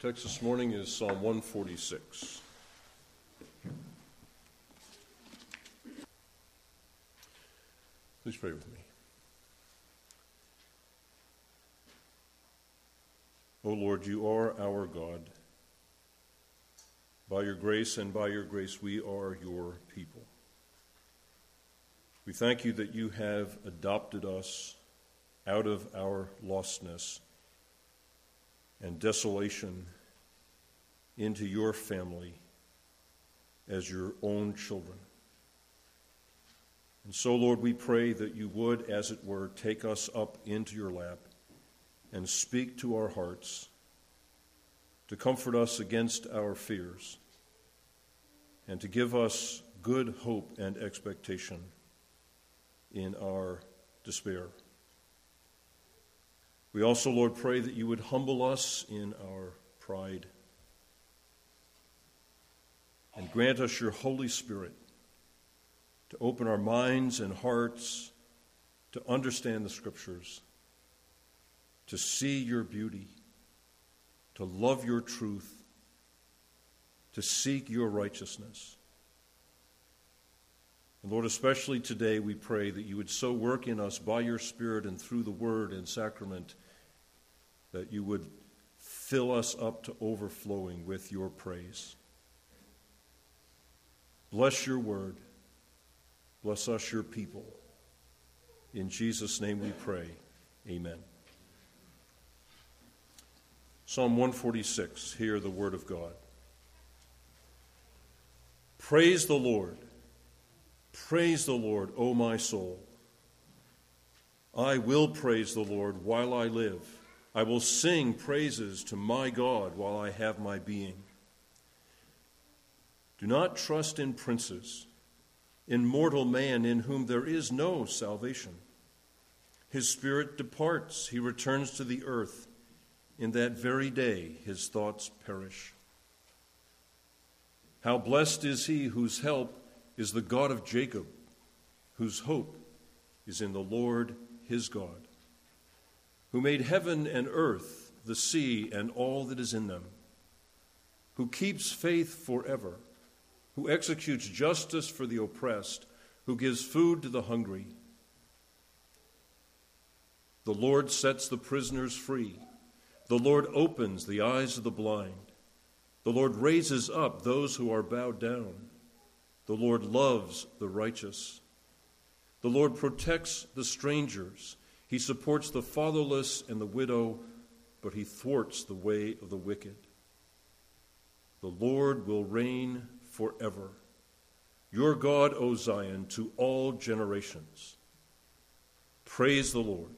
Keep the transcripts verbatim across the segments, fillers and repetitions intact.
Text this morning is Psalm one forty-six. Please pray with me. O Lord, you are our God. By your grace and by your grace we are your people. We thank you that you have adopted us out of our lostness and desolation into your family as your own children. And so, Lord, we pray that you would, as it were, take us up into your lap and speak to our hearts, to comfort us against our fears, and to give us good hope and expectation in our despair. We also, Lord, pray that you would humble us in our pride and grant us your Holy Spirit to open our minds and hearts to understand the Scriptures, to see your beauty, to love your truth, to seek your righteousness. And Lord, especially today we pray that you would so work in us by your Spirit and through the Word and sacrament that you would fill us up to overflowing with your praise. Bless your word. Bless us, your people. In Jesus' name we pray. Amen. Psalm one forty-six, hear the word of God. Praise the Lord. Praise the Lord, O my soul. I will praise the Lord while I live. I will sing praises to my God while I have my being. Do not trust in princes, in mortal man in whom there is no salvation. His spirit departs, he returns to the earth. In that very day his thoughts perish. How blessed is he whose help is the God of Jacob, whose hope is in the Lord his God, who made heaven and earth, the sea, and all that is in them, who keeps faith forever, who executes justice for the oppressed, who gives food to the hungry. The Lord sets the prisoners free. The Lord opens the eyes of the blind. The Lord raises up those who are bowed down. The Lord loves the righteous. The Lord protects the strangers. He supports the fatherless and the widow, but he thwarts the way of the wicked. The Lord will reign forever. Your God, O Zion, to all generations. Praise the Lord.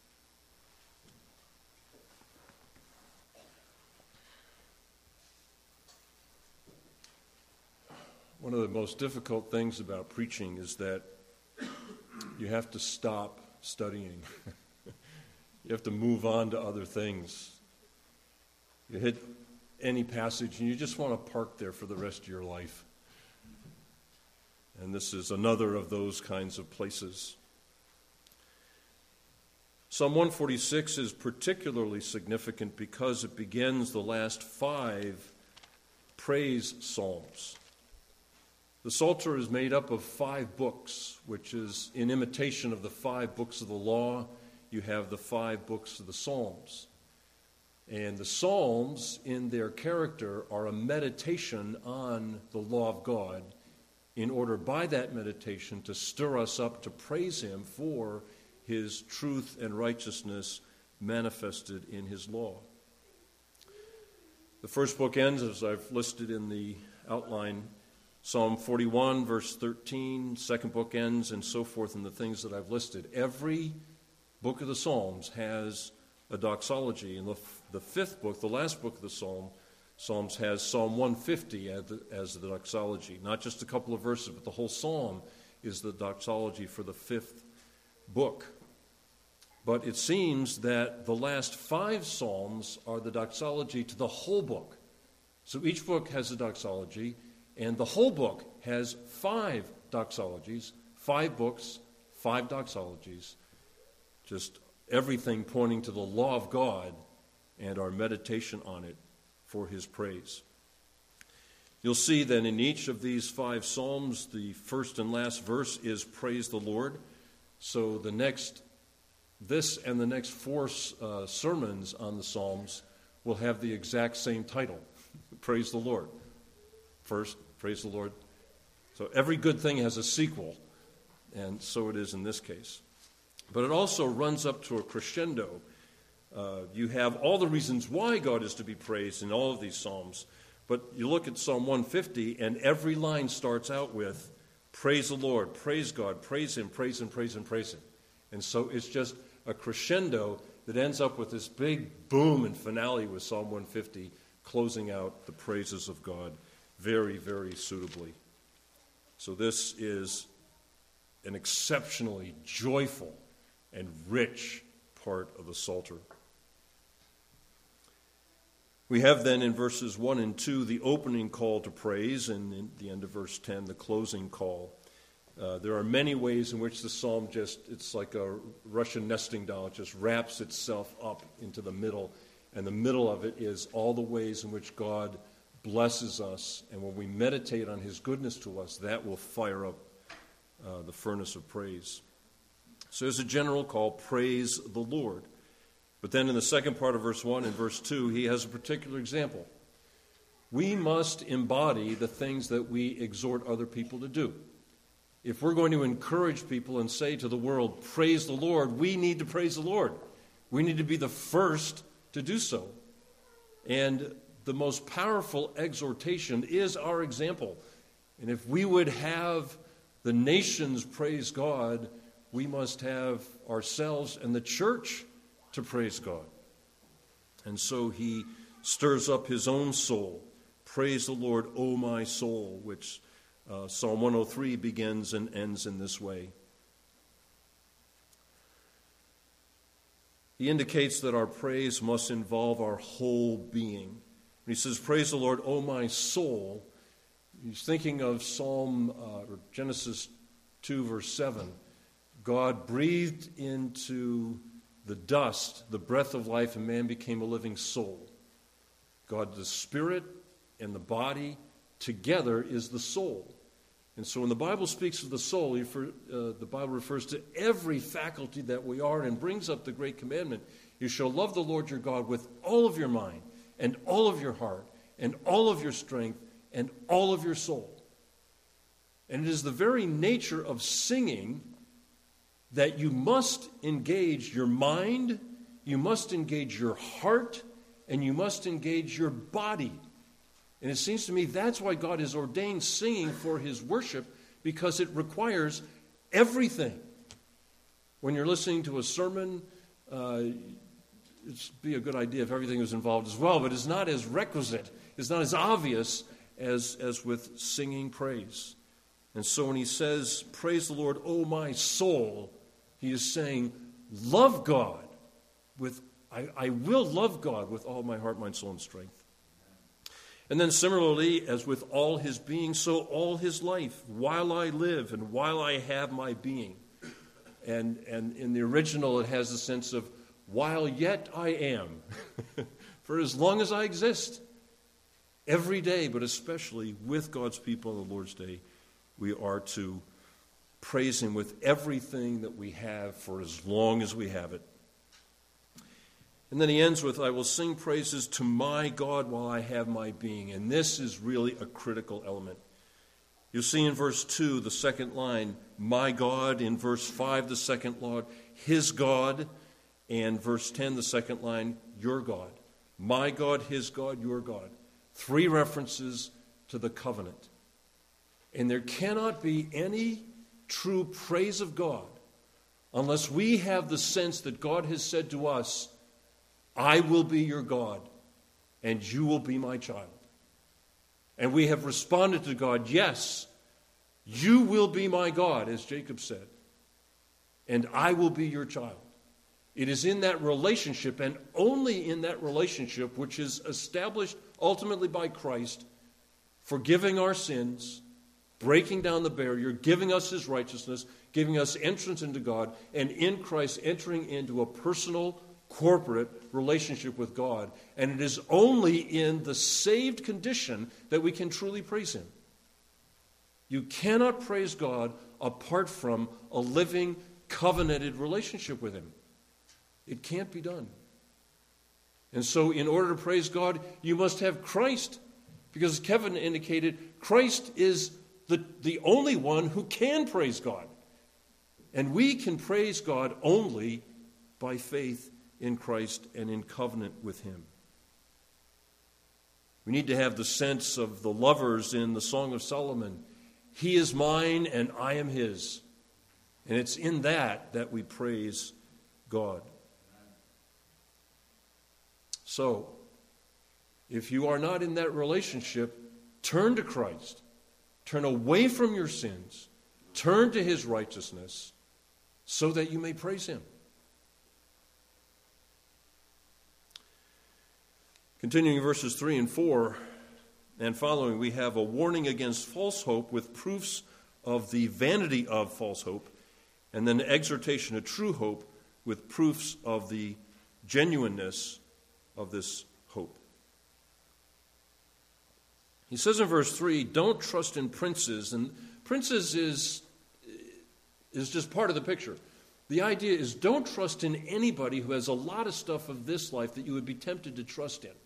One of the most difficult things about preaching is that you have to stop studying. You have to move on to other things. You hit any passage and you just want to park there for the rest of your life. And this is another of those kinds of places. Psalm one forty-six is particularly significant because it begins the last five praise psalms. The Psalter is made up of five books, which is in imitation of the five books of the law. You have the five books of the Psalms. And the Psalms, in their character, are a meditation on the law of God in order by that meditation to stir us up to praise him for his truth and righteousness manifested in his law. The first book ends, as I've listed in the outline, Psalm forty-one, verse thirteen, second book ends, and so forth in the things that I've listed. Every book of the Psalms has a doxology. And the, the fifth book, the last book of the Psalm, Psalms, has Psalm one fifty as the, as the doxology. Not just a couple of verses, but the whole psalm is the doxology for the fifth book. But it seems that the last five psalms are the doxology to the whole book. So each book has a doxology, and the whole book has five doxologies, five books, five doxologies, just everything pointing to the law of God and our meditation on it for his praise. You'll see that in each of these five psalms, the first and last verse is praise the Lord. So the next, this and the next four uh, sermons on the psalms will have the exact same title, praise the Lord. First, praise the Lord. So every good thing has a sequel, and so it is in this case. But it also runs up to a crescendo. Uh, you have all the reasons why God is to be praised in all of these psalms. But you look at Psalm one fifty, and every line starts out with, praise the Lord, praise God, praise him, praise him, praise him, praise him. And so it's just a crescendo that ends up with this big boom and finale with Psalm one fifty, closing out the praises of God very, very suitably. So this is an exceptionally joyful and rich part of the Psalter. We have then in verses one and two the opening call to praise, and in the end of verse ten, the closing call. Uh, there are many ways in which the psalm just, it's like a Russian nesting doll. It just wraps itself up into the middle, and the middle of it is all the ways in which God blesses us, and when we meditate on his goodness to us, that will fire up uh, the furnace of praise. So there's a general call, praise the Lord. But then in the second part of verse one and verse two, he has a particular example. We must embody the things that we exhort other people to do. If we're going to encourage people and say to the world, praise the Lord, we need to praise the Lord. We need to be the first to do so. And the most powerful exhortation is our example. And if we would have the nations praise God, we must have ourselves and the church to praise God. And so he stirs up his own soul. Praise the Lord, O my soul, which uh, Psalm one oh three begins and ends in this way. He indicates that our praise must involve our whole being. When he says, praise the Lord, O my soul, he's thinking of Psalm uh, or Genesis two, verse seven. God breathed into the dust, the breath of life, and man became a living soul. God, the spirit and the body together is the soul. And so when the Bible speaks of the soul, uh, the Bible refers to every faculty that we are and brings up the great commandment. You shall love the Lord your God with all of your mind and all of your heart and all of your strength and all of your soul. And it is the very nature of singing that you must engage your mind, you must engage your heart, and you must engage your body. And it seems to me that's why God has ordained singing for his worship, because it requires everything. When you're listening to a sermon, uh, it'd be a good idea if everything was involved as well, but it's not as requisite, it's not as obvious as, as with singing praise. And so when he says, praise the Lord, O my soul, he is saying, love God with, I, I will love God with all my heart, mind, soul, and strength. And then similarly, as with all his being, so all his life, while I live and while I have my being. And, and in the original, it has a sense of, while yet I am, for as long as I exist, every day, but especially with God's people on the Lord's Day, we are to praise him with everything that we have for as long as we have it. And then he ends with, I will sing praises to my God while I have my being. And this is really a critical element. You'll see in verse two, the second line, my God. In verse five, the second line, his God. And verse ten, the second line, your God. My God, his God, your God. Three references to the covenant. And there cannot be any true praise of God unless we have the sense that God has said to us, I will be your God and you will be my child. And we have responded to God, yes, you will be my God, as Jacob said, and I will be your child. It is in that relationship, and only in that relationship, which is established ultimately by Christ, forgiving our sins, breaking down the barrier, giving us his righteousness, giving us entrance into God, and in Christ entering into a personal corporate relationship with God. And it is only in the saved condition that we can truly praise Him. You cannot praise God apart from a living, covenanted relationship with Him. It can't be done. And so in order to praise God, you must have Christ. Because as Kevin indicated, Christ is the, the only one who can praise God. And we can praise God only by faith in Christ and in covenant with Him. We need to have the sense of the lovers in the Song of Solomon. He is mine and I am His. And it's in that that we praise God. So, if you are not in that relationship, turn to Christ. Turn away from your sins. Turn to His righteousness so that you may praise Him. Continuing verses three and four and following, we have a warning against false hope with proofs of the vanity of false hope, and then exhortation to true hope with proofs of the genuineness of this hope. He says in verse three, don't trust in princes. And princes is, is just part of the picture. The idea is don't trust in anybody who has a lot of stuff of this life that you would be tempted to trust in.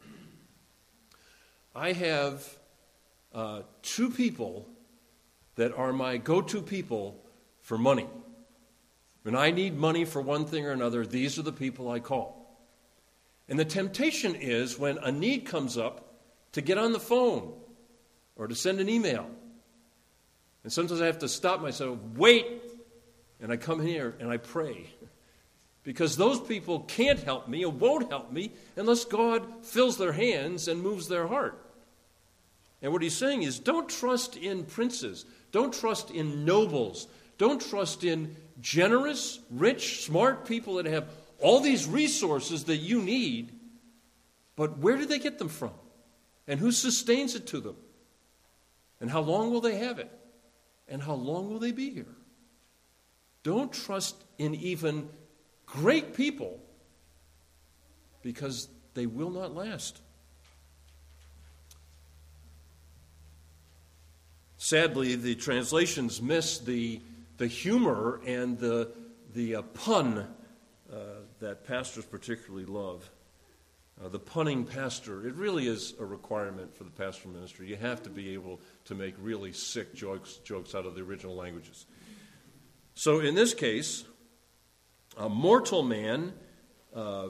I have uh, two people that are my go-to people for money. When I need money for one thing or another, these are the people I call. And the temptation is when a need comes up to get on the phone or to send an email. And sometimes I have to stop myself, wait, and I come here and I pray. Because those people can't help me and won't help me unless God fills their hands and moves their heart. And what he's saying is don't trust in princes. Don't trust in nobles. Don't trust in generous, rich, smart people that have all these resources that you need. But where do they get them from? And who sustains it to them? And how long will they have it? And how long will they be here? Don't trust in even great people because they will not last. Sadly, the translations miss the, the humor and the, the uh, pun uh, that pastors particularly love. Uh, the punning pastor, it really is a requirement for the pastoral ministry. You have to be able to make really sick jokes, jokes out of the original languages. So in this case, a mortal man, uh,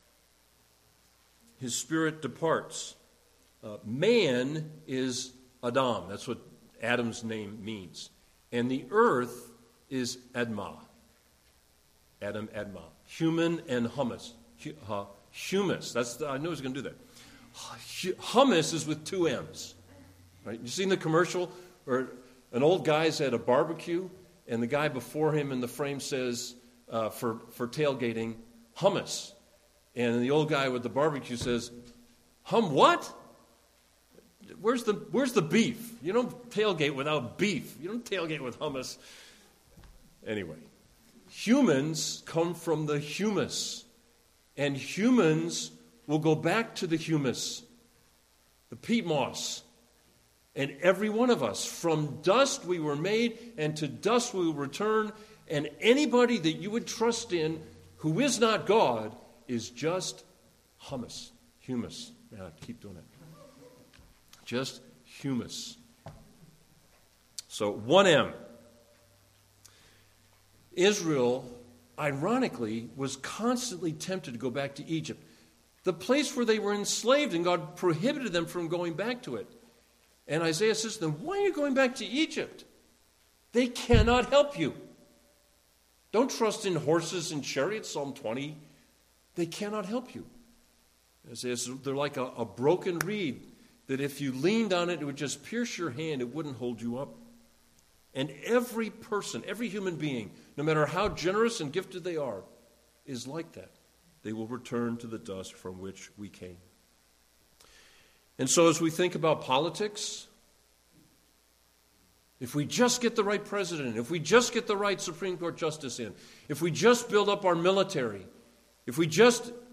his spirit departs. Uh, man is Adam. That's what Adam's name means. And the earth is Admah. Adam, Admah. Human and humus. Uh, humus. That's the, I knew I was going to do that. Hummus is with two M's. Right? You seen the commercial where an old guy's at a barbecue and the guy before him in the frame says, uh, for, for tailgating, hummus. And the old guy with the barbecue says, hum what? Where's the, where's the beef? You don't tailgate without beef. You don't tailgate with hummus. Anyway, humans come from the humus. And humans will go back to the humus, the peat moss. And every one of us, from dust we were made, and to dust we will return. And anybody that you would trust in who is not God is just hummus, humus. Yeah, keep doing it. Just humus. So, one M. Israel, ironically, was constantly tempted to go back to Egypt, the place where they were enslaved, and God prohibited them from going back to it. And Isaiah says to them, why are you going back to Egypt? They cannot help you. Don't trust in horses and chariots, Psalm twenty. They cannot help you. Isaiah says, they're like a, a broken reed, that if you leaned on it, it would just pierce your hand, it wouldn't hold you up. And every person, every human being, no matter how generous and gifted they are, is like that. They will return to the dust from which we came. And so as we think about politics, if we just get the right president, if we just get the right Supreme Court justice in, if we just build up our military, if we just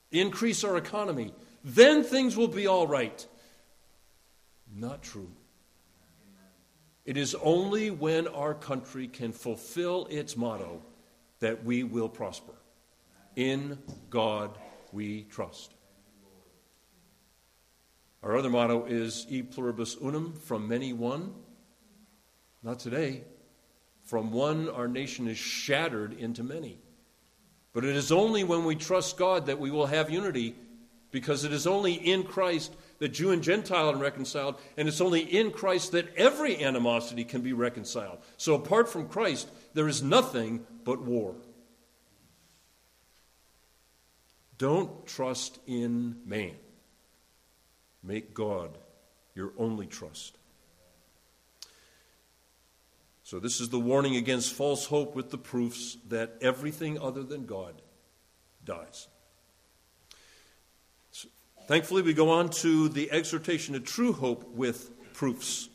increase our economy, then things will be all right. Not true. It is only when our country can fulfill its motto that we will prosper. In God we trust. Our other motto is E pluribus unum, from many one. Not today. From one our nation is shattered into many. But it is only when we trust God that we will have unity, because it is only in Christ that Jew and Gentile are reconciled, and it's only in Christ that every animosity can be reconciled. So apart from Christ, there is nothing but war. Don't trust in man. Make God your only trust. So this is the warning against false hope with the proofs that everything other than God dies. So, thankfully, we go on to the exhortation to true hope with proofs.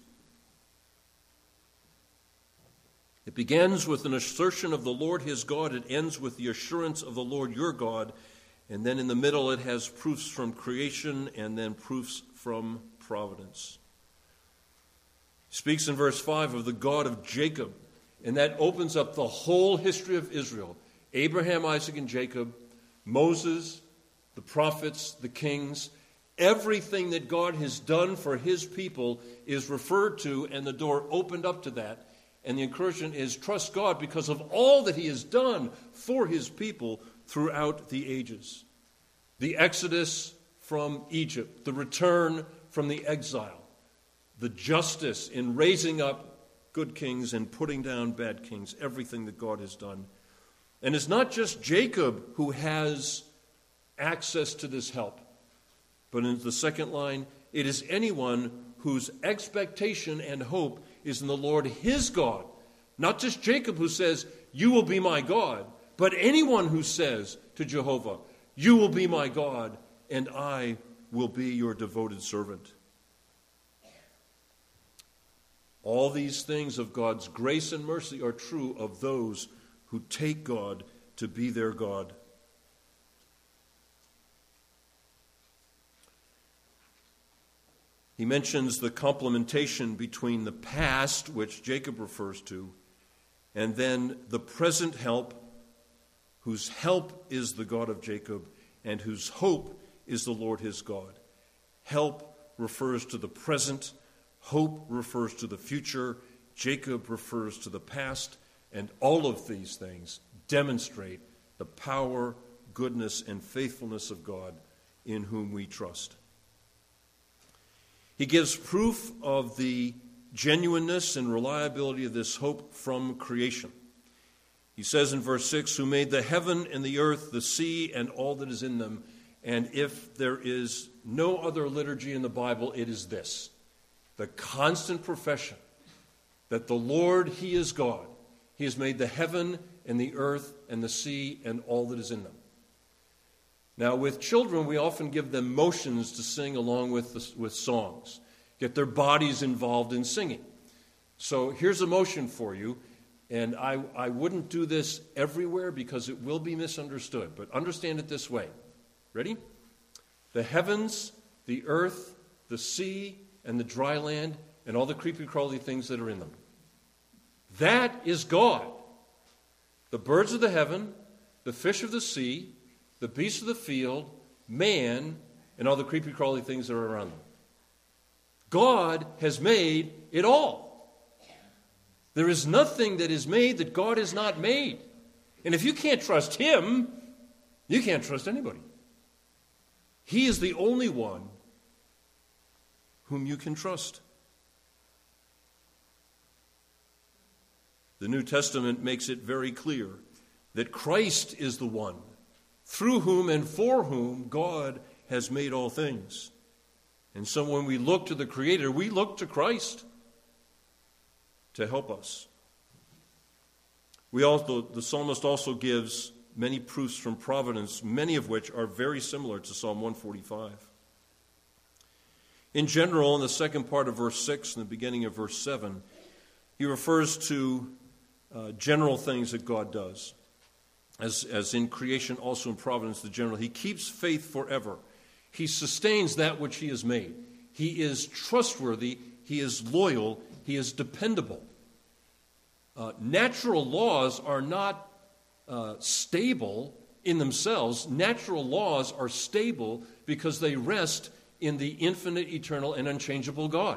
It begins with an assertion of the Lord his God. It ends with the assurance of the Lord your God. And then in the middle it has proofs from creation and then proofs from providence. He speaks in verse five of the God of Jacob, and that opens up the whole history of Israel. Abraham, Isaac, and Jacob, Moses, the prophets, the kings, everything that God has done for his people is referred to, and the door opened up to that. And the encouragement is trust God because of all that he has done for his people throughout the ages. The exodus from Egypt, the return from the exile, the justice in raising up good kings and putting down bad kings, everything that God has done. And it's not just Jacob who has access to this help, but in the second line, it is anyone whose expectation and hope is in the Lord his God. Not just Jacob who says, you will be my God, but anyone who says to Jehovah, you will be my God, and I will be your devoted servant. All these things of God's grace and mercy are true of those who take God to be their God. He mentions the complementation between the past, which Jacob refers to, and then the present help, whose help is the God of Jacob, and whose hope is the Lord his God. Help refers to the present, hope refers to the future, Jacob refers to the past, and all of these things demonstrate the power, goodness, and faithfulness of God in whom we trust. He gives proof of the genuineness and reliability of this hope from creation. He says in verse six, who made the heaven and the earth, the sea, and all that is in them. And if there is no other liturgy in the Bible, it is this: the constant profession that the Lord, he is God. He has made the heaven and the earth and the sea and all that is in them. Now, with children, we often give them motions to sing along with, the, with songs, get their bodies involved in singing. So here's a motion for you, and I, I wouldn't do this everywhere because it will be misunderstood, but understand it this way. Ready? The heavens, the earth, the sea, and the dry land, and all the creepy-crawly things that are in them. That is God. The birds of the heaven, the fish of the sea, the beasts of the field, man, and all the creepy-crawly things that are around them. God has made it all. There is nothing that is made that God has not made. And if you can't trust him, you can't trust anybody. He is the only one whom you can trust. The New Testament makes it very clear that Christ is the one through whom and for whom God has made all things. And so when we look to the Creator, we look to Christ to help us. We also, the psalmist also gives many proofs from providence, many of which are very similar to Psalm one forty-five. In general, in the second part of verse six and the beginning of verse seven, he refers to uh, general things that God does. as, as in creation, also in providence, the general. He keeps faith forever. He sustains that which he has made. He is trustworthy. He is loyal. He is dependable. Uh, natural laws are not uh, stable in themselves. Natural laws are stable because they rest in the infinite, eternal, and unchangeable God.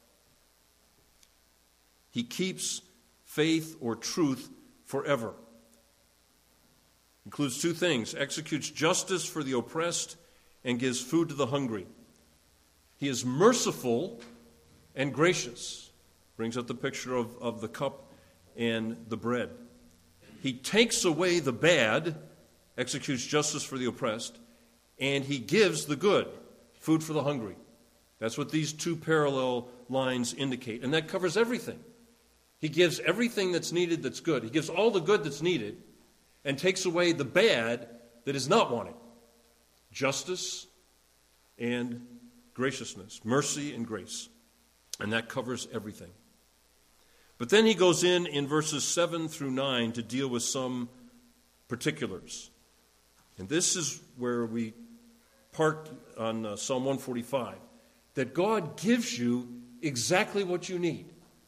He keeps faith or truth forever. Includes two things: executes justice for the oppressed and gives food to the hungry. He is merciful and gracious. Brings up the picture of, of the cup and the bread. He takes away the bad, executes justice for the oppressed, and he gives the good, food for the hungry. That's what these two parallel lines indicate. And that covers everything. He gives everything that's needed that's good. He gives all the good that's needed and takes away the bad that is not wanted. Justice and graciousness, mercy and grace. And that covers everything. But then he goes in in verses seven through nine to deal with some particulars. And this is where we parked on uh, Psalm one forty-five, that God gives you exactly what you need.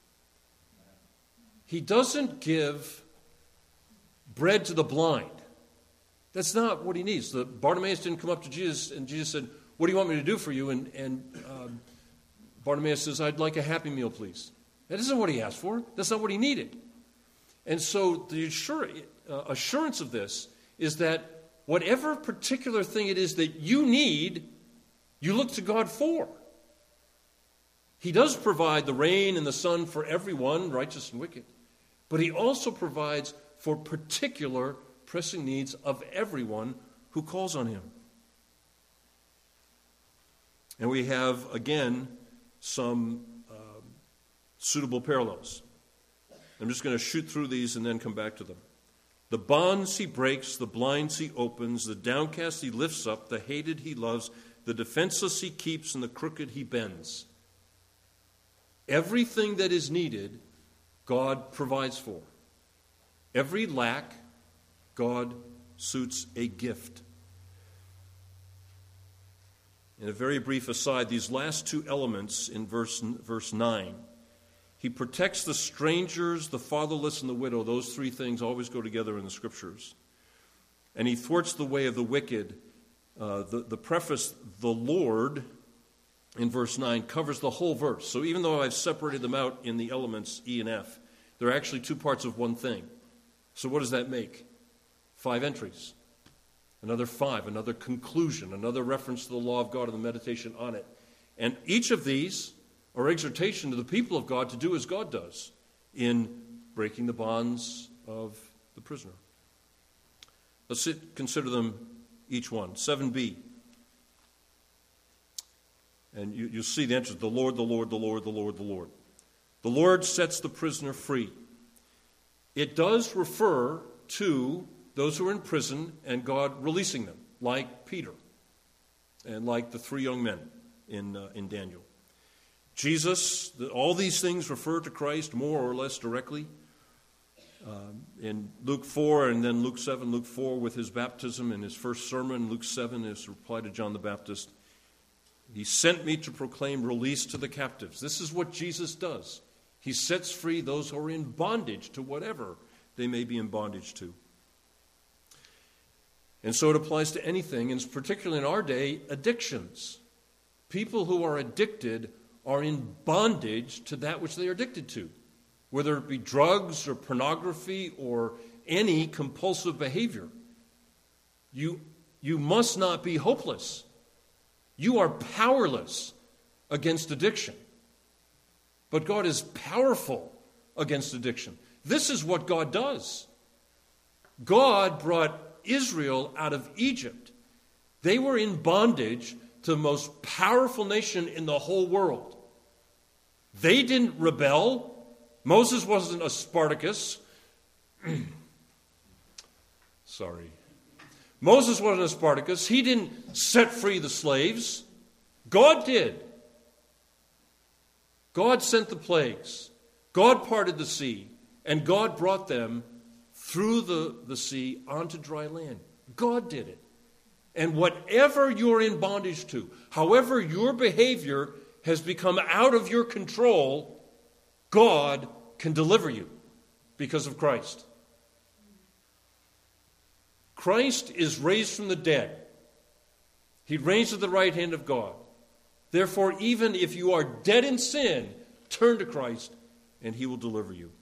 He doesn't give bread to the blind. That's not what he needs. The Bartimaeus didn't come up to Jesus, and Jesus said, "What do you want me to do for you?" And, and um, Bartimaeus says, "I'd like a Happy Meal, please." That isn't what he asked for. That's not what he needed. And so the assur- uh, assurance of this is that whatever particular thing it is that you need, you look to God for. He does provide the rain and the sun for everyone, righteous and wicked. But he also provides for particular pressing needs of everyone who calls on him. And we have, again, some um, suitable parallels. I'm just going to shoot through these and then come back to them. The bonds he breaks, the blinds he opens, the downcast he lifts up, the hated he loves, the defenseless he keeps, and the crooked he bends. Everything that is needed, God provides for. Every lack, God suits a gift. In a very brief aside, these last two elements in verse, verse nine, he protects the strangers, the fatherless, and the widow. Those three things always go together in the Scriptures. And he thwarts the way of the wicked. Uh, the, the preface, the Lord, in verse nine, covers the whole verse. So even though I've separated them out in the elements E and F, they're actually two parts of one thing. So what does that make? Five entries. Another five, another conclusion, another reference to the law of God and the meditation on it. And each of these are exhortation to the people of God to do as God does in breaking the bonds of the prisoner. Let's sit, consider them each one. seven B. And you, you'll see the answer. The Lord, the Lord, the Lord, the Lord, the Lord. The Lord sets the prisoner free. It does refer to those who are in prison and God releasing them, like Peter and like the three young men in, uh, in Daniel. Jesus, the, all these things refer to Christ more or less directly. Um, in Luke four and then Luke seven, Luke four with his baptism and his first sermon, Luke seven, his reply to John the Baptist. He sent me to proclaim release to the captives. This is what Jesus does. He sets free those who are in bondage to whatever they may be in bondage to. And so it applies to anything, and particularly in our day, addictions. People who are addicted are in bondage to that which they are addicted to, whether it be drugs or pornography or any compulsive behavior. You, you must not be hopeless. You are powerless against addiction. But God is powerful against addiction. This is what God does. God brought Israel out of Egypt. They were in bondage to the most powerful nation in the whole world. They didn't rebel. Moses wasn't a Spartacus. Sorry. Moses wasn't a Spartacus. He didn't set free the slaves. God did. God sent the plagues. God parted the sea. And God brought them through the, the sea onto dry land. God did it. And whatever you're in bondage to, however your behavior has become out of your control, God can deliver you because of Christ. Christ is raised from the dead. He reigns at the right hand of God. Therefore, even if you are dead in sin, turn to Christ and he will deliver you.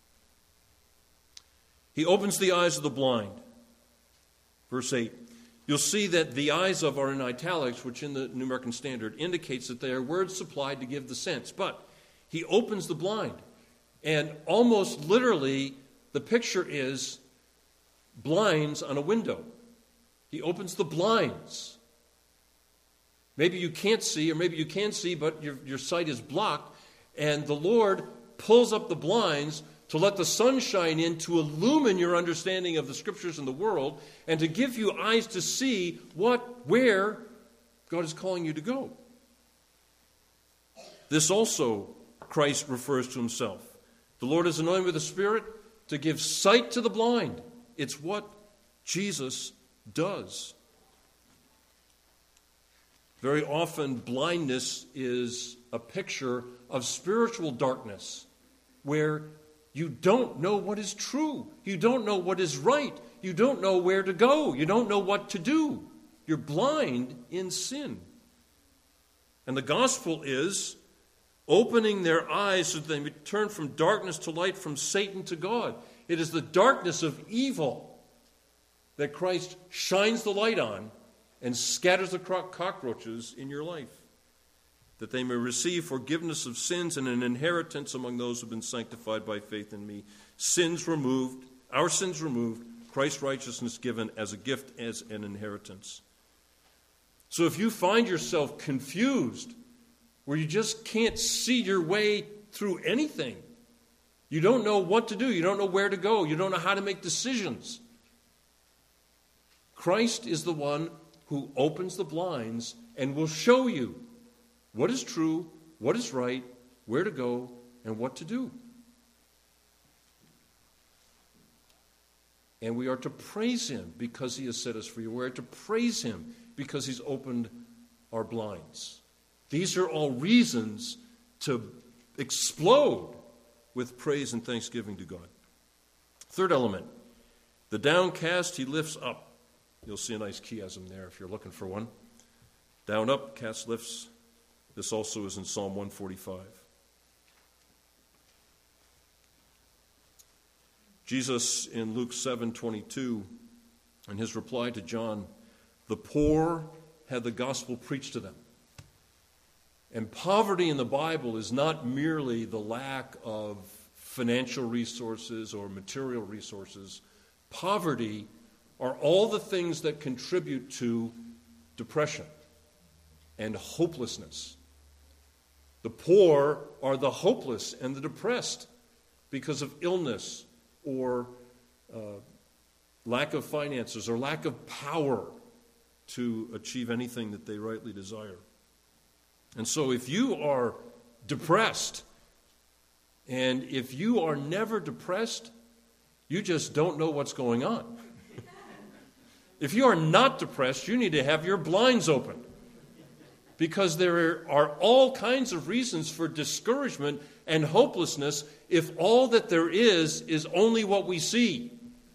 He opens the eyes of the blind. Verse eight. You'll see that the eyes of are in italics, which in the New American Standard indicates that they are words supplied to give the sense. But he opens the blind. And almost literally, the picture is blinds on a window. He opens the blinds. Maybe you can't see, or maybe you can see, but your, your sight is blocked. And the Lord pulls up the blinds to let the sun shine in, to illumine your understanding of the Scriptures and the world, and to give you eyes to see what, where God is calling you to go. This also Christ refers to himself. The Lord is anointed with the Spirit to give sight to the blind. It's what Jesus does. Very often, blindness is a picture of spiritual darkness, where you don't know what is true. You don't know what is right. You don't know where to go. You don't know what to do. You're blind in sin. And the gospel is opening their eyes so that they turn from darkness to light, from Satan to God. It is the darkness of evil that Christ shines the light on and scatters the cockroaches in your life, that they may receive forgiveness of sins and an inheritance among those who have been sanctified by faith in me. Sins removed, our sins removed, Christ's righteousness given as a gift, as an inheritance. So if you find yourself confused, where you just can't see your way through anything, you don't know what to do, you don't know where to go, you don't know how to make decisions, Christ is the one who opens the blinds and will show you what is true, what is right, where to go, and what to do. And we are to praise him because he has set us free. We are to praise him because he's opened our blinds. These are all reasons to explode with praise and thanksgiving to God. Third element, the downcast he lifts up. You'll see a nice chiasm there if you're looking for one. Down, up, cast, lifts. This also is in Psalm one forty-five. Jesus in Luke seven twenty-two, in his reply to John, the poor had the gospel preached to them. And poverty in the Bible is not merely the lack of financial resources or material resources. Poverty are all the things that contribute to depression and hopelessness. The poor are the hopeless and the depressed because of illness or uh, lack of finances or lack of power to achieve anything that they rightly desire. And so if you are depressed, and if you are never depressed, you just don't know what's going on. If you are not depressed, you need to have your blinds open, because there are all kinds of reasons for discouragement and hopelessness if all that there is is only what we see.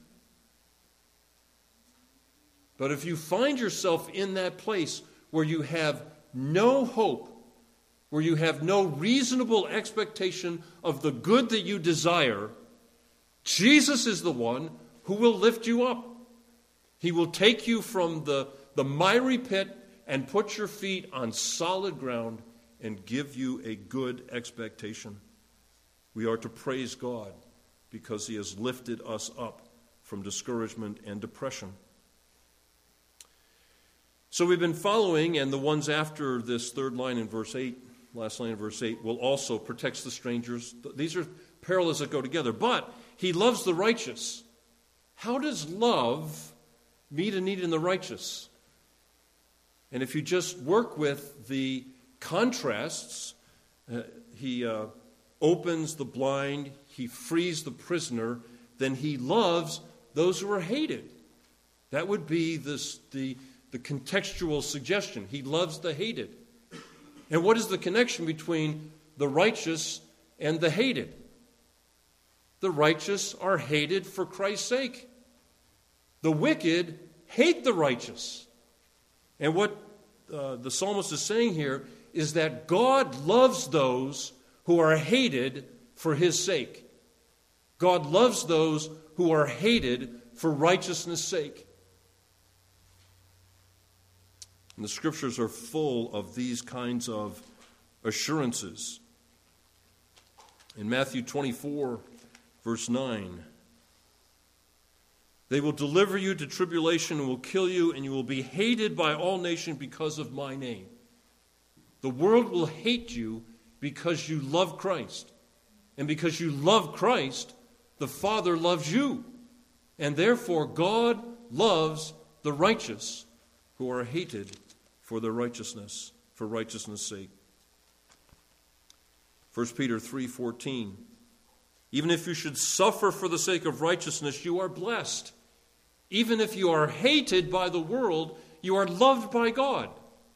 But if you find yourself in that place where you have no hope, where you have no reasonable expectation of the good that you desire, Jesus is the one who will lift you up. He will take you from the, the miry pit and put your feet on solid ground and give you a good expectation. We are to praise God because he has lifted us up from discouragement and depression. So we've been following, and the ones after this third line in verse eight, last line in verse eight, will also protect the strangers. These are parallels that go together. But he loves the righteous. How does love meet a need in the righteous? And if you just work with the contrasts, uh, he uh, opens the blind, he frees the prisoner, then he loves those who are hated. That would be this, the, the contextual suggestion. He loves the hated. And what is the connection between the righteous and the hated? The righteous are hated for Christ's sake. The wicked hate the righteous. And what uh, the psalmist is saying here is that God loves those who are hated for his sake. God loves those who are hated for righteousness' sake. And the scriptures are full of these kinds of assurances. In Matthew twenty-four, verse nine, they will deliver you to tribulation and will kill you, and you will be hated by all nations because of my name. The world will hate you because you love Christ. And because you love Christ, the Father loves you. And therefore, God loves the righteous who are hated for their righteousness, for righteousness' sake. First Peter three fourteen, even if you should suffer for the sake of righteousness, you are blessed. Even if you are hated by the world, you are loved by God.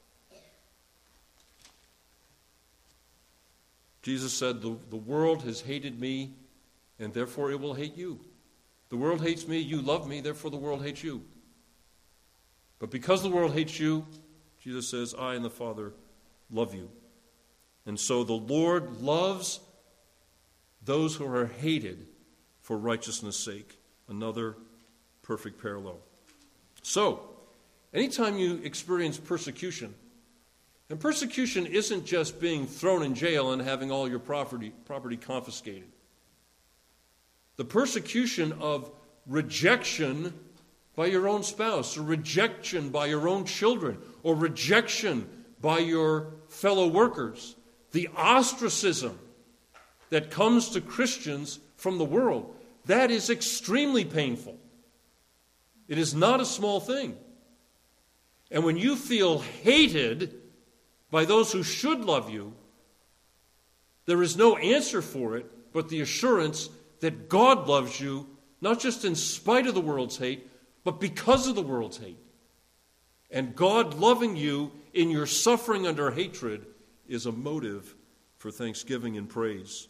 Jesus said, the, the world has hated me, and therefore it will hate you. The world hates me, you love me, therefore the world hates you. But because the world hates you, Jesus says, I and the Father love you. And so the Lord loves those who are hated for righteousness' sake. Another perfect parallel. So, anytime you experience persecution, and persecution isn't just being thrown in jail and having all your property, property confiscated. The persecution of rejection by your own spouse, or rejection by your own children, or rejection by your fellow workers, the ostracism that comes to Christians from the world, that is extremely painful. It is not a small thing. And when you feel hated by those who should love you, there is no answer for it but the assurance that God loves you, not just in spite of the world's hate, but because of the world's hate. And God loving you in your suffering under hatred is a motive for thanksgiving and praise.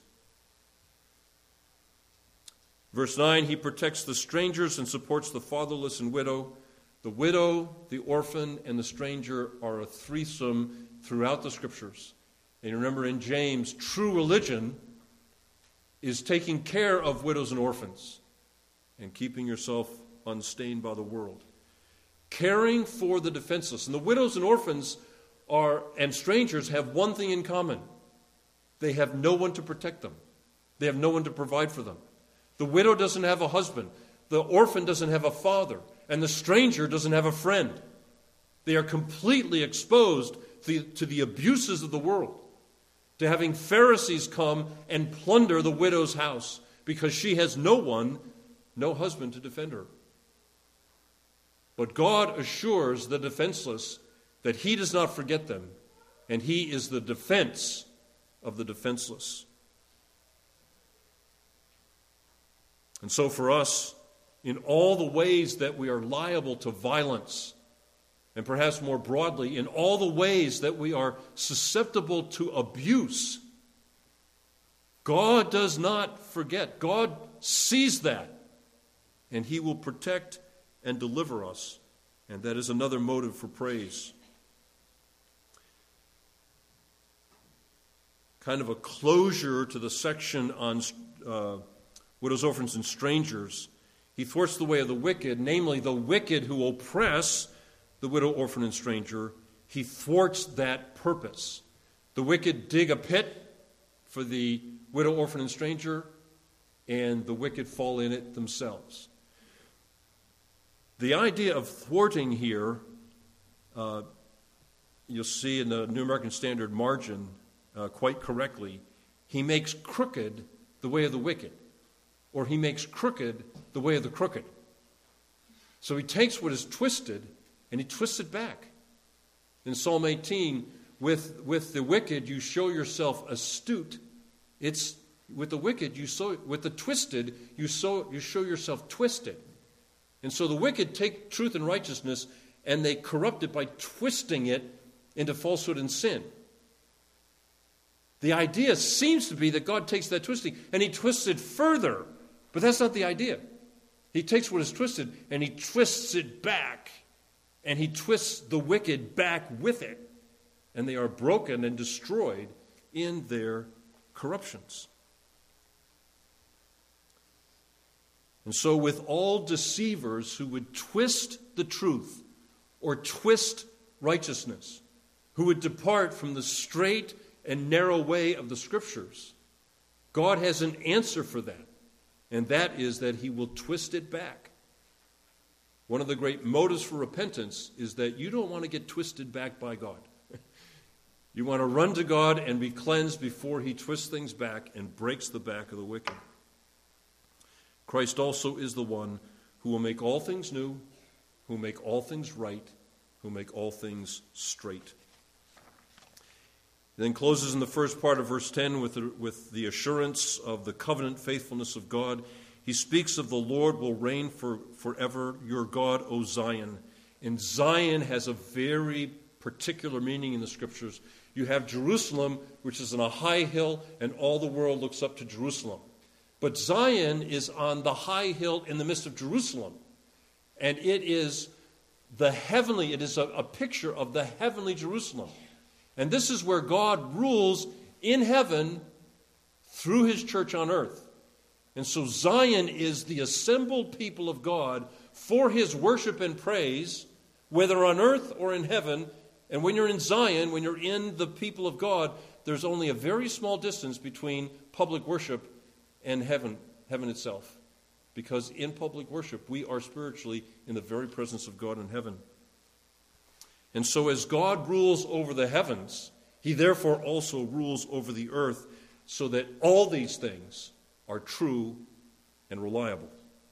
Verse nine, he protects the strangers and supports the fatherless and widow. The widow, the orphan, and the stranger are a threesome throughout the scriptures. And you remember in James, true religion is taking care of widows and orphans and keeping yourself unstained by the world. Caring for the defenseless. And the widows and orphans are and strangers have one thing in common. They have no one to protect them. They have no one to provide for them. The widow doesn't have a husband. The orphan doesn't have a father. And the stranger doesn't have a friend. They are completely exposed to the, to the abuses of the world, to having Pharisees come and plunder the widow's house because she has no one, no husband to defend her. But God assures the defenseless that he does not forget them, and he is the defense of the defenseless. And so for us, in all the ways that we are liable to violence, and perhaps more broadly, in all the ways that we are susceptible to abuse, God does not forget. God sees that, and he will protect and deliver us. And that is another motive for praise. Kind of a closure to the section on uh, widows, orphans, and strangers. He thwarts the way of the wicked, namely the wicked who oppress the widow, orphan, and stranger. He thwarts that purpose. The wicked dig a pit for the widow, orphan, and stranger, and the wicked fall in it themselves. The idea of thwarting here, uh, you'll see in the New American Standard margin uh, quite correctly, he makes crooked the way of the wicked, or he makes crooked the way of the crooked. So he takes what is twisted and he twists it back. In Psalm eighteen, with, with the wicked you show yourself astute. It's with the wicked you so with the twisted you so you show yourself twisted. And so the wicked take truth and righteousness and they corrupt it by twisting it into falsehood and sin. The idea seems to be that God takes that twisting and he twists it further. But that's not the idea. He takes what is twisted and he twists it back. And he twists the wicked back with it. And they are broken and destroyed in their corruptions. And so with all deceivers who would twist the truth or twist righteousness, who would depart from the straight and narrow way of the Scriptures, God has an answer for that, and that is that he will twist it back. One of the great motives for repentance is that you don't want to get twisted back by God. You want to run to God and be cleansed before he twists things back and breaks the back of the wicked. Christ also is the one who will make all things new, who will make all things right, who will make all things straight. Then closes in the first part of verse ten with the, with the assurance of the covenant faithfulness of God. He speaks of the Lord will reign for, forever, your God, O Zion. And Zion has a very particular meaning in the Scriptures. You have Jerusalem, which is on a high hill, and all the world looks up to Jerusalem. But Zion is on the high hill in the midst of Jerusalem. And it is the heavenly, it is a, a picture of the heavenly Jerusalem. And this is where God rules in heaven through his church on earth. And so Zion is the assembled people of God for his worship and praise, whether on earth or in heaven. And when you're in Zion, when you're in the people of God, there's only a very small distance between public worship and heaven, heaven itself. Because in public worship, we are spiritually in the very presence of God in heaven. And so as God rules over the heavens, he therefore also rules over the earth, so that all these things are true and reliable.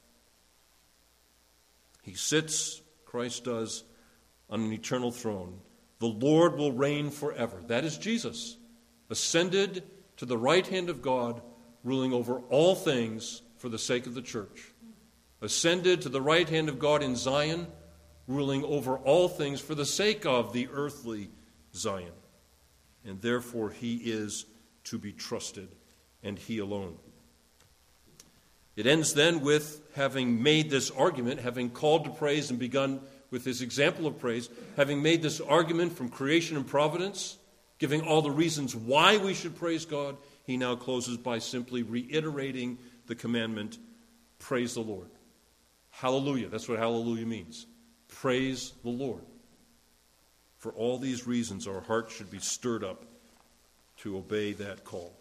He sits, Christ does, on an eternal throne. The Lord will reign forever. That is Jesus, ascended to the right hand of God, ruling over all things for the sake of the church. Ascended to the right hand of God in Zion, ruling over all things for the sake of the earthly Zion. And therefore he is to be trusted, and he alone. It ends then with having made this argument, having called to praise and begun with his example of praise, having made this argument from creation and providence, giving all the reasons why we should praise God, he now closes by simply reiterating the commandment, praise the Lord. Hallelujah. That's what hallelujah means. Praise the Lord. For all these reasons, our hearts should be stirred up to obey that call.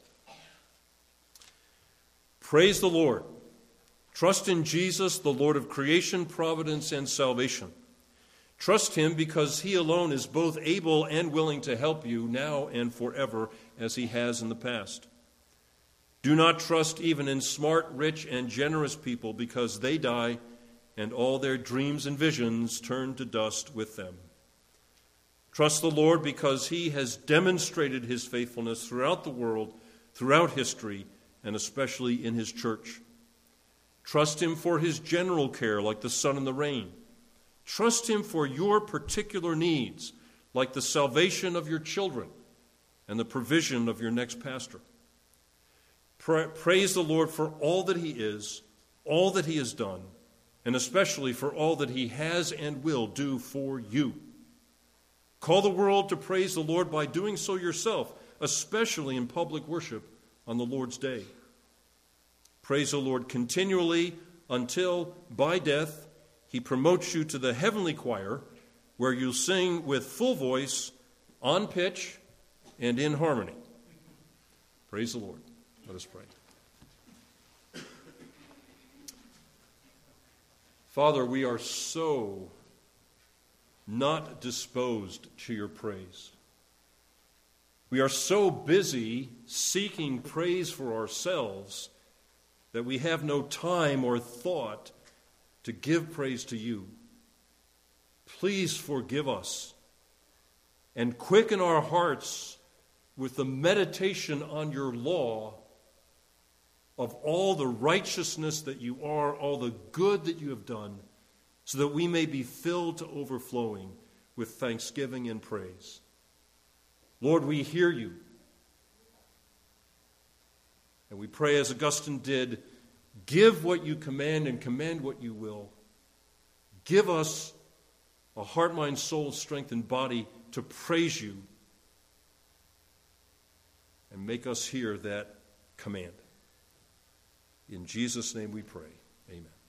Praise the Lord. Trust in Jesus, the Lord of creation, providence, and salvation. Trust him because he alone is both able and willing to help you now and forever, as he has in the past. Do not trust even in smart, rich, and generous people, because they die and all their dreams and visions turn to dust with them. Trust the Lord because he has demonstrated his faithfulness throughout the world, throughout history, and especially in his church. Trust him for his general care, like the sun and the rain. Trust him for your particular needs, like the salvation of your children and the provision of your next pastor. Pra- praise the Lord for all that he is, all that he has done, and especially for all that he has and will do for you. Call the world to praise the Lord by doing so yourself, especially in public worship on the Lord's day. Praise the Lord continually until, by death, he promotes you to the heavenly choir, where you'll sing with full voice, on pitch, and in harmony. Praise the Lord. Let us pray. Father, we are so not disposed to your praise. We are so busy seeking praise for ourselves that we have no time or thought to give praise to you. Please forgive us and quicken our hearts with the meditation on your law of all the righteousness that you are, all the good that you have done, so that we may be filled to overflowing with thanksgiving and praise. Lord, we hear you. And we pray as Augustine did, give what you command and command what you will. Give us a heart, mind, soul, strength, and body to praise you, and make us hear that command. In Jesus' name we pray. Amen.